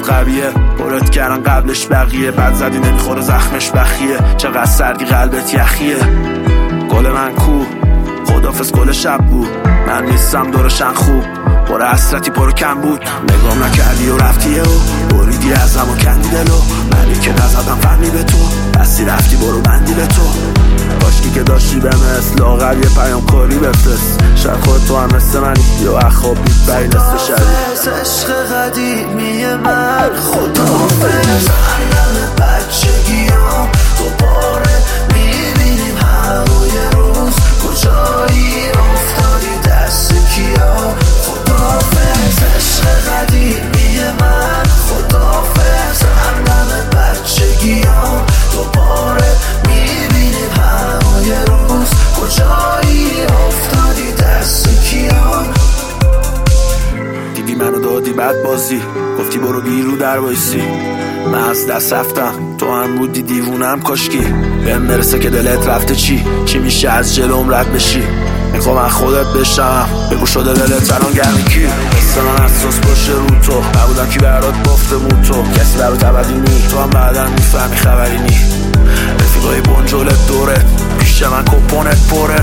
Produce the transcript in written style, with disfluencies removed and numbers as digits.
قویه، پرت کردن قبلش بقیه، بد زدی نمیخوره زخمش بخیه، چقدر سردی قلبت یخیه. گل من کو خدافز گل شب بود، من نیستم دورشن خوب، پر حسرتی پر کم بود. نگام نکردی و رفتی و بریدی ازم و کندی دلو، منی که نزدم فهمی به تو، بستی رفتی برو بندی به تو. کاشکی که داشتی به مثل لاغر یه پیام کاری بفرست، شاید خود تو هم مثل منی یا اخواب بود بری نصف شدی. عشق قدیمی من خدافز، علم بچگیام دوباره میبینیم هوای روز، کجایی افتادی دست کیا. خدافز عشق قدیمی من، خدافز علم بچگیام دوباره میبینیم هوای روز، کجایی افتادی دست کیا. دیدی منو دادی بد بازی، گفتی برو بیرو در بایستی، من از دست رفتم تو هم بودی دیوونم. کاشکی بهم مرسه که دلت رفته چی میشه از جلوم رد بشی. میخوام از خودت بشم بگو شده دلت الان گرمی کی، مثل من اساس باشه رو تو، نبودم کی برات بافته بود تو، کسی برات ابدی نی، تو هم بعدم میفهمی خبری نی. رفیقای بنجلت دوره پیش من کپونت پره،